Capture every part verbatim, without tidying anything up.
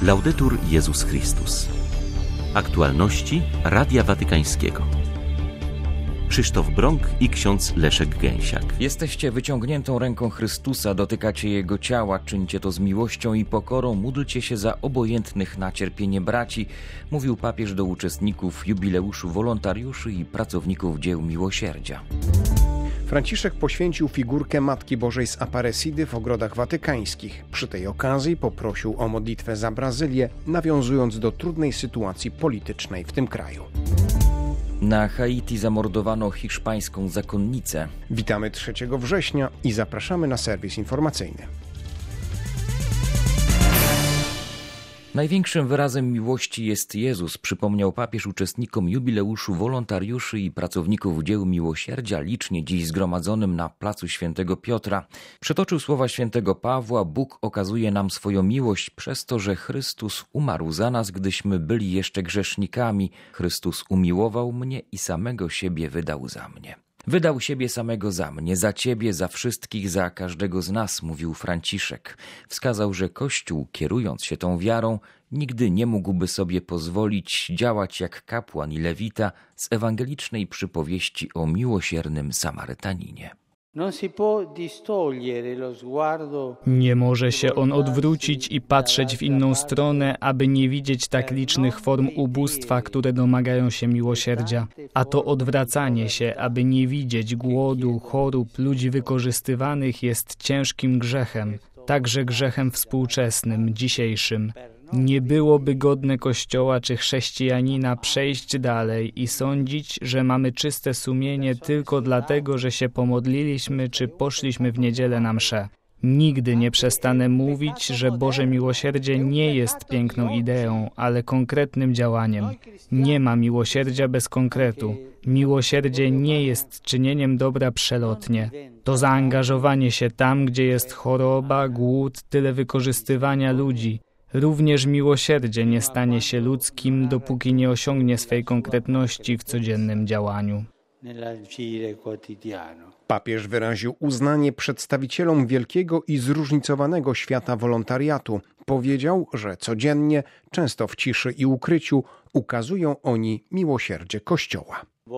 Laudetur Jezus Chrystus. Aktualności Radia Watykańskiego. Krzysztof Brąk i ksiądz Leszek Gęsiak. Jesteście wyciągniętą ręką Chrystusa, dotykacie Jego ciała, czyńcie to z miłością i pokorą, módlcie się za obojętnych na cierpienie braci, mówił papież do uczestników jubileuszu wolontariuszy i pracowników dzieł miłosierdzia. Franciszek poświęcił figurkę Matki Bożej z Aparecidy w ogrodach watykańskich. Przy tej okazji poprosił o modlitwę za Brazylię, nawiązując do trudnej sytuacji politycznej w tym kraju. Na Haiti zamordowano hiszpańską zakonnicę. Witamy trzeciego września i zapraszamy na serwis informacyjny. Największym wyrazem miłości jest Jezus, przypomniał papież uczestnikom jubileuszu wolontariuszy i pracowników dzieł miłosierdzia, licznie dziś zgromadzonym na placu Świętego Piotra. Przytoczył słowa świętego Pawła: Bóg okazuje nam swoją miłość przez to, że Chrystus umarł za nas, gdyśmy byli jeszcze grzesznikami. Chrystus umiłował mnie i samego siebie wydał za mnie. Wydał siebie samego za mnie, za ciebie, za wszystkich, za każdego z nas, mówił Franciszek. Wskazał, że Kościół, kierując się tą wiarą, nigdy nie mógłby sobie pozwolić działać jak kapłan i lewita z ewangelicznej przypowieści o miłosiernym Samarytaninie. Nie może się on odwrócić i patrzeć w inną stronę, aby nie widzieć tak licznych form ubóstwa, które domagają się miłosierdzia. A to odwracanie się, aby nie widzieć głodu, chorób, ludzi wykorzystywanych jest ciężkim grzechem, także grzechem współczesnym, dzisiejszym. Nie byłoby godne Kościoła czy chrześcijanina przejść dalej i sądzić, że mamy czyste sumienie tylko dlatego, że się pomodliliśmy czy poszliśmy w niedzielę na mszę. Nigdy nie przestanę mówić, że Boże miłosierdzie nie jest piękną ideą, ale konkretnym działaniem. Nie ma miłosierdzia bez konkretu. Miłosierdzie nie jest czynieniem dobra przelotnie. To zaangażowanie się tam, gdzie jest choroba, głód, tyle wykorzystywania ludzi. Również miłosierdzie nie stanie się ludzkim, dopóki nie osiągnie swej konkretności w codziennym działaniu. Papież wyraził uznanie przedstawicielom wielkiego i zróżnicowanego świata wolontariatu. Powiedział, że codziennie, często w ciszy i ukryciu, ukazują oni miłosierdzie Kościoła.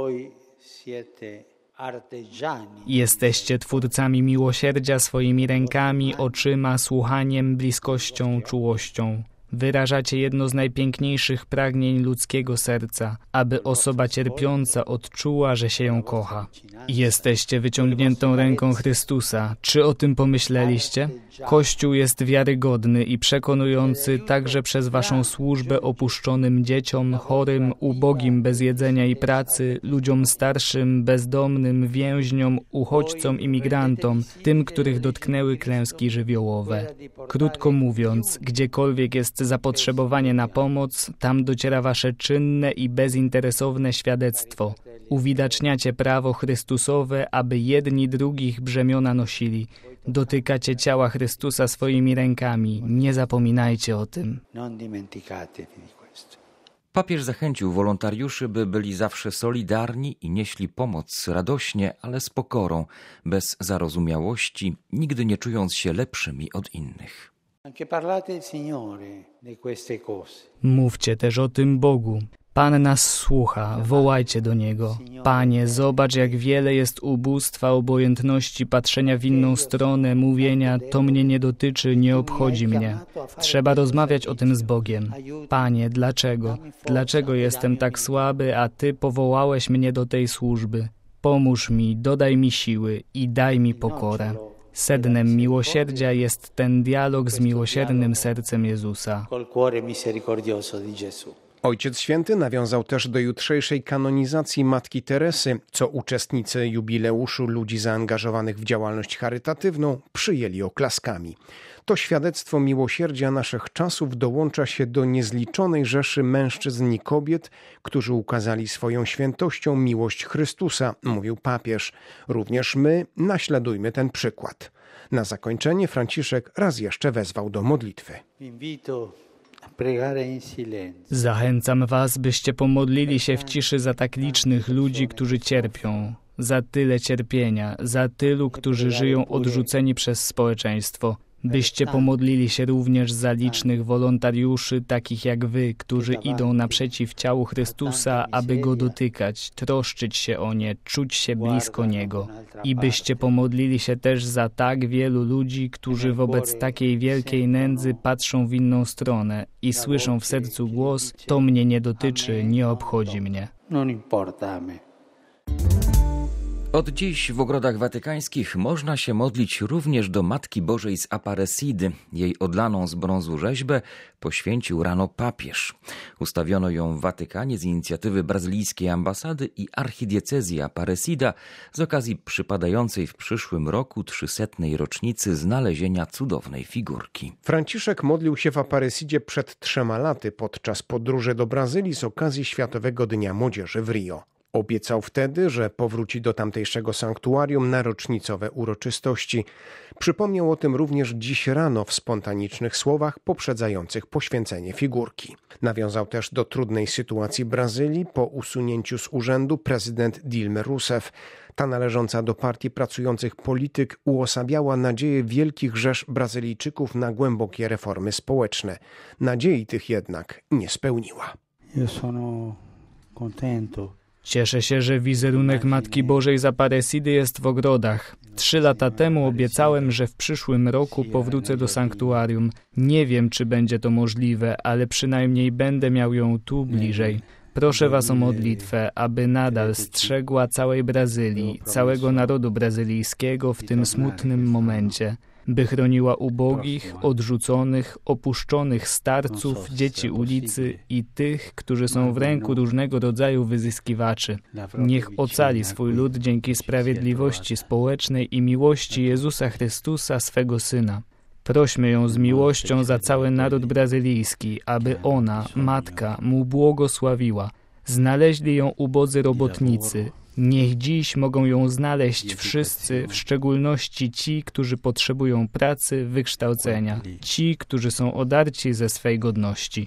Jesteście twórcami miłosierdzia swoimi rękami, oczyma, słuchaniem, bliskością, czułością. Wyrażacie jedno z najpiękniejszych pragnień ludzkiego serca, aby osoba cierpiąca odczuła, że się ją kocha. Jesteście wyciągniętą ręką Chrystusa. Czy o tym pomyśleliście? Kościół jest wiarygodny i przekonujący także przez waszą służbę opuszczonym dzieciom, chorym, ubogim bez jedzenia i pracy, ludziom starszym, bezdomnym, więźniom, uchodźcom, imigrantom, tym, których dotknęły klęski żywiołowe. Krótko mówiąc, gdziekolwiek jest zapotrzebowanie na pomoc, tam dociera wasze czynne i bezinteresowne świadectwo. Uwidaczniacie prawo Chrystusowe, aby jedni drugich brzemiona nosili. Dotykacie ciała Chrystusa swoimi rękami. Nie zapominajcie o tym. Papież zachęcił wolontariuszy, by byli zawsze solidarni i nieśli pomoc radośnie, ale z pokorą, bez zarozumiałości, nigdy nie czując się lepszymi od innych. Mówcie też o tym Bogu. Pan nas słucha, wołajcie do Niego. Panie, zobacz, jak wiele jest ubóstwa, obojętności, patrzenia w inną stronę, mówienia, to mnie nie dotyczy, nie obchodzi mnie. Trzeba rozmawiać o tym z Bogiem. Panie, dlaczego? Dlaczego jestem tak słaby, a Ty powołałeś mnie do tej służby? Pomóż mi, dodaj mi siły i daj mi pokorę. Sednem miłosierdzia jest ten dialog z miłosiernym sercem Jezusa. Ojciec Święty nawiązał też do jutrzejszej kanonizacji Matki Teresy, co uczestnicy jubileuszu ludzi zaangażowanych w działalność charytatywną przyjęli oklaskami. To świadectwo miłosierdzia naszych czasów dołącza się do niezliczonej rzeszy mężczyzn i kobiet, którzy ukazali swoją świętością miłość Chrystusa, mówił papież. Również my naśladujmy ten przykład. Na zakończenie Franciszek raz jeszcze wezwał do modlitwy. Zachęcam was, byście pomodlili się w ciszy za tak licznych ludzi, którzy cierpią. za tyle cierpienia, za tylu, którzy żyją odrzuceni przez społeczeństwo. byście pomodlili się również za licznych wolontariuszy, takich jak wy, którzy idą naprzeciw ciału Chrystusa, aby Go dotykać, troszczyć się o nie, czuć się blisko Niego. I byście pomodlili się też za tak wielu ludzi, którzy wobec takiej wielkiej nędzy patrzą w inną stronę i słyszą w sercu głos: to mnie nie dotyczy, nie obchodzi mnie. Od dziś w ogrodach watykańskich można się modlić również do Matki Bożej z Aparecidy. Jej odlaną z brązu rzeźbę poświęcił rano papież. Ustawiono ją w Watykanie z inicjatywy brazylijskiej ambasady i archidiecezji Aparecida z okazji przypadającej w przyszłym roku trzysetnej rocznicy znalezienia cudownej figurki. Franciszek modlił się w Aparecidzie przed trzema laty podczas podróży do Brazylii z okazji Światowego Dnia Młodzieży w Rio. Obiecał wtedy, że powróci do tamtejszego sanktuarium na rocznicowe uroczystości. Przypomniał o tym również dziś rano w spontanicznych słowach poprzedzających poświęcenie figurki. Nawiązał też do trudnej sytuacji Brazylii po usunięciu z urzędu prezydent Dilmy Rousseff. Ta należąca do partii pracujących polityk uosabiała nadzieję wielkich rzesz Brazylijczyków na głębokie reformy społeczne. Nadziei tych jednak nie spełniła. Ja sono contento. Cieszę się, że wizerunek Matki Bożej z Aparecidy jest w ogrodach. Trzy lata temu obiecałem, że w przyszłym roku powrócę do sanktuarium. Nie wiem, czy będzie to możliwe, ale przynajmniej będę miał ją tu bliżej. Proszę was o modlitwę, aby nadal strzegła całej Brazylii, całego narodu brazylijskiego w tym smutnym momencie, by chroniła ubogich, odrzuconych, opuszczonych starców, dzieci ulicy i tych, którzy są w ręku różnego rodzaju wyzyskiwaczy. Niech ocali swój lud dzięki sprawiedliwości społecznej i miłości Jezusa Chrystusa, swego Syna. Prośmy ją z miłością za cały naród brazylijski, aby ona, Matka, mu błogosławiła. Znaleźli ją ubodzy robotnicy. Niech dziś mogą ją znaleźć wszyscy, w szczególności ci, którzy potrzebują pracy, wykształcenia, ci, którzy są odarci ze swej godności.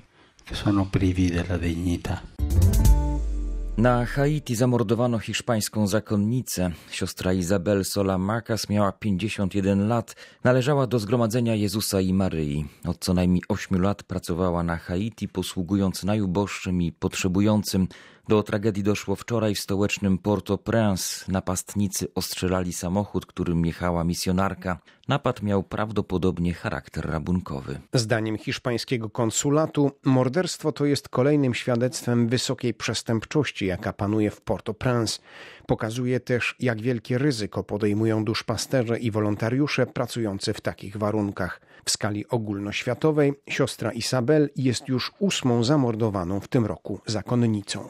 Na Haiti zamordowano hiszpańską zakonnicę. Siostra Izabel Sola Marcas miała pięćdziesiąt jeden lat. Należała do Zgromadzenia Jezusa i Maryi. Od co najmniej ośmiu lat pracowała na Haiti, posługując najuboższym i potrzebującym. Do tragedii doszło wczoraj w stołecznym Port-au-Prince. Napastnicy ostrzelali samochód, którym jechała misjonarka. Napad miał prawdopodobnie charakter rabunkowy. Zdaniem hiszpańskiego konsulatu morderstwo to jest kolejnym świadectwem wysokiej przestępczości, jaka panuje w Port-au-Prince. Pokazuje też, jak wielkie ryzyko podejmują duszpasterze i wolontariusze pracujący w takich warunkach. W skali ogólnoświatowej siostra Isabel jest już ósmą zamordowaną w tym roku zakonnicą.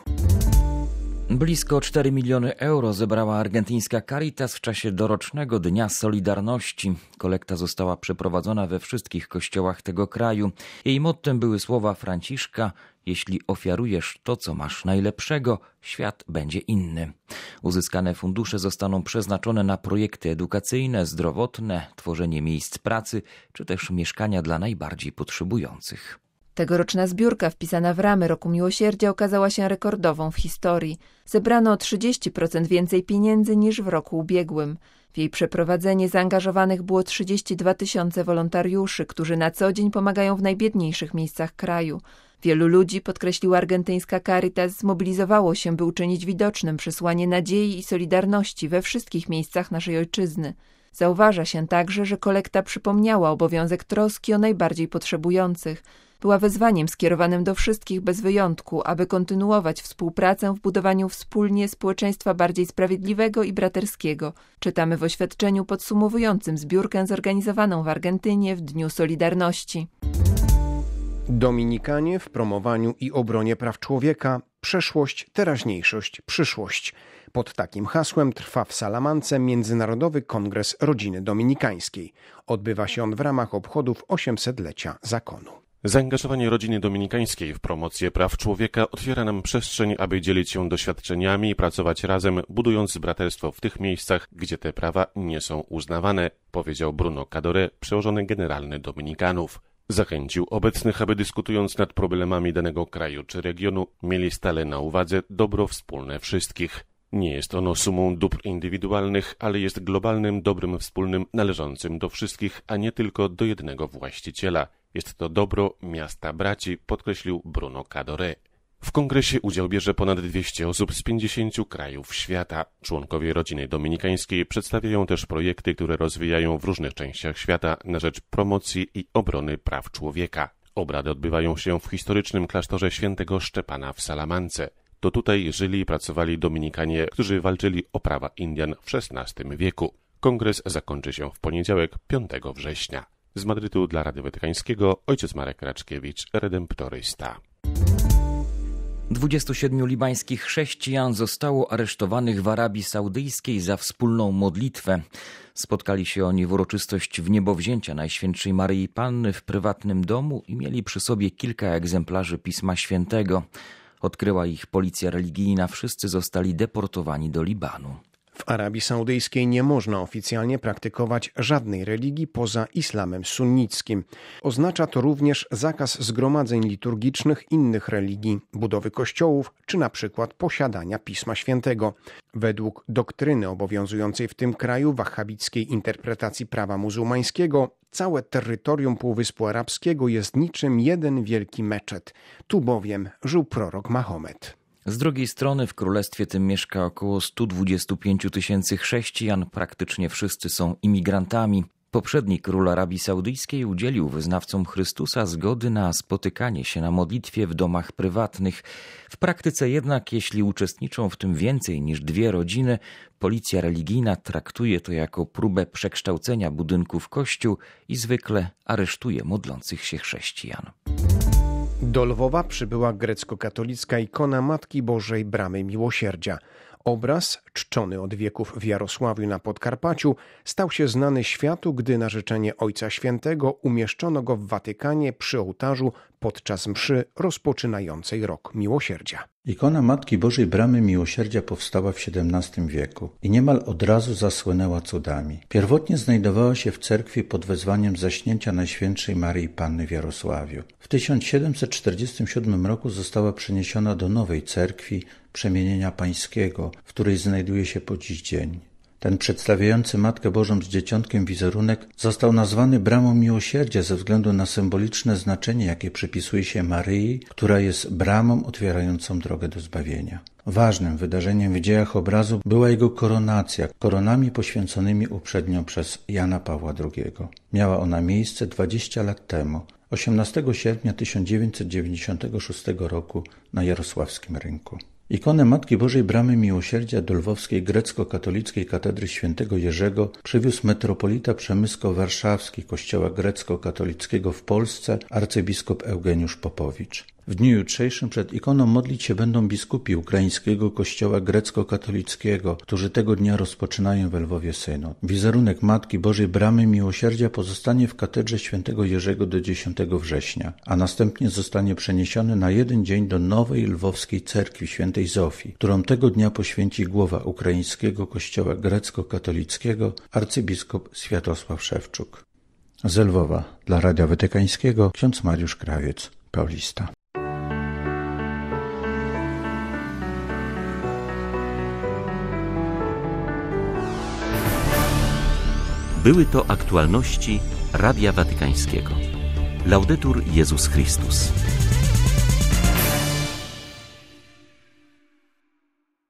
Blisko cztery miliony euro zebrała argentyńska Caritas w czasie dorocznego Dnia Solidarności. Kolekta została przeprowadzona we wszystkich kościołach tego kraju. Jej mottem były słowa Franciszka: jeśli ofiarujesz to, co masz najlepszego, świat będzie inny. Uzyskane fundusze zostaną przeznaczone na projekty edukacyjne, zdrowotne, tworzenie miejsc pracy, czy też mieszkania dla najbardziej potrzebujących. Tegoroczna zbiórka wpisana w ramy Roku Miłosierdzia okazała się rekordową w historii. Zebrano o trzydzieści procent więcej pieniędzy niż w roku ubiegłym. W jej przeprowadzenie zaangażowanych było trzydzieści dwa tysiące wolontariuszy, którzy na co dzień pomagają w najbiedniejszych miejscach kraju. Wielu ludzi, podkreśliła argentyńska Caritas, zmobilizowało się, by uczynić widocznym przesłanie nadziei i solidarności we wszystkich miejscach naszej ojczyzny. Zauważa się także, że kolekta przypomniała obowiązek troski o najbardziej potrzebujących. Była wezwaniem skierowanym do wszystkich bez wyjątku, aby kontynuować współpracę w budowaniu wspólnie społeczeństwa bardziej sprawiedliwego i braterskiego. Czytamy w oświadczeniu podsumowującym zbiórkę zorganizowaną w Argentynie w Dniu Solidarności. Dominikanie w promowaniu i obronie praw człowieka, przeszłość, teraźniejszość, przyszłość. Pod takim hasłem trwa w Salamance Międzynarodowy Kongres Rodziny Dominikańskiej. Odbywa się on w ramach obchodów osiemsetlecia zakonu. Zaangażowanie rodziny dominikańskiej w promocję praw człowieka otwiera nam przestrzeń, aby dzielić się doświadczeniami i pracować razem, budując braterstwo w tych miejscach, gdzie te prawa nie są uznawane, powiedział Bruno Cadore, przełożony generalny Dominikanów. Zachęcił obecnych, aby dyskutując nad problemami danego kraju czy regionu, mieli stale na uwadze dobro wspólne wszystkich. Nie jest ono sumą dóbr indywidualnych, ale jest globalnym dobrem wspólnym należącym do wszystkich, a nie tylko do jednego właściciela. Jest to dobro miasta braci, podkreślił Bruno Cadore. W kongresie udział bierze ponad dwieście osób z pięćdziesięciu krajów świata. Członkowie rodziny dominikańskiej przedstawiają też projekty, które rozwijają w różnych częściach świata na rzecz promocji i obrony praw człowieka. Obrady odbywają się w historycznym klasztorze świętego Szczepana w Salamance. To tutaj żyli i pracowali Dominikanie, którzy walczyli o prawa Indian w szesnastym wieku. Kongres zakończy się w poniedziałek, piątego września. Z Madrytu dla Radia Watykańskiego ojciec Marek Raczkiewicz, redemptorysta. dwudziestu siedmiu libańskich chrześcijan zostało aresztowanych w Arabii Saudyjskiej za wspólną modlitwę. Spotkali się oni w uroczystość wniebowzięcia Najświętszej Maryi Panny w prywatnym domu i mieli przy sobie kilka egzemplarzy Pisma Świętego. Odkryła ich policja religijna, wszyscy zostali deportowani do Libanu. W Arabii Saudyjskiej nie można oficjalnie praktykować żadnej religii poza islamem sunnickim. Oznacza to również zakaz zgromadzeń liturgicznych innych religii, budowy kościołów czy na przykład posiadania Pisma Świętego. Według doktryny obowiązującej w tym kraju wahhabickiej interpretacji prawa muzułmańskiego całe terytorium Półwyspu Arabskiego jest niczym jeden wielki meczet. Tu bowiem żył prorok Mahomet. Z drugiej strony w królestwie tym mieszka około stu dwudziestu pięciu tysięcy chrześcijan, praktycznie wszyscy są imigrantami. Poprzedni król Arabii Saudyjskiej udzielił wyznawcom Chrystusa zgody na spotykanie się na modlitwie w domach prywatnych. W praktyce jednak, jeśli uczestniczą w tym więcej niż dwie rodziny, policja religijna traktuje to jako próbę przekształcenia budynku w kościół i zwykle aresztuje modlących się chrześcijan. Do Lwowa przybyła grecko-katolicka ikona Matki Bożej Bramy Miłosierdzia. Obraz, czczony od wieków w Jarosławiu na Podkarpaciu, stał się znany światu, gdy na życzenie Ojca Świętego umieszczono go w Watykanie przy ołtarzu podczas mszy rozpoczynającej rok Miłosierdzia. Ikona Matki Bożej Bramy Miłosierdzia powstała w siedemnastym wieku i niemal od razu zasłynęła cudami. Pierwotnie znajdowała się w cerkwi pod wezwaniem zaśnięcia Najświętszej Maryi Panny w Jarosławiu. W tysiąc siedemset czterdziestym siódmym roku została przeniesiona do nowej cerkwi Przemienienia Pańskiego, w której znajduje się po dziś dzień. Ten przedstawiający Matkę Bożą z Dzieciątkiem wizerunek został nazwany Bramą Miłosierdzia ze względu na symboliczne znaczenie, jakie przypisuje się Maryi, która jest bramą otwierającą drogę do zbawienia. Ważnym wydarzeniem w dziejach obrazu była jego koronacja, koronami poświęconymi uprzednio przez Jana Pawła drugiego. Miała ona miejsce dwadzieścia lat temu, osiemnastego sierpnia tysiąc dziewięćset dziewięćdziesiątego szóstego roku na Jarosławskim Rynku. Ikonę Matki Bożej Bramy Miłosierdzia do lwowskiej grecko-katolickiej katedry świętego Jerzego przywiózł metropolita przemysko-warszawski kościoła grecko-katolickiego w Polsce arcybiskup Eugeniusz Popowicz. W dniu jutrzejszym przed ikoną modlić się będą biskupi ukraińskiego kościoła grecko-katolickiego, którzy tego dnia rozpoczynają we Lwowie synod. Wizerunek Matki Bożej Bramy Miłosierdzia pozostanie w katedrze świętego Jerzego do dziesiątego września, a następnie zostanie przeniesiony na jeden dzień do nowej lwowskiej cerkwi świętej Zofii, którą tego dnia poświęci głowa ukraińskiego kościoła grecko-katolickiego arcybiskup Światosław Szewczuk. Z Lwowa dla Radia Watykańskiego ksiądz Mariusz Krawiec, Paulista. Były to aktualności Radia Watykańskiego. Laudetur Jezus Chrystus.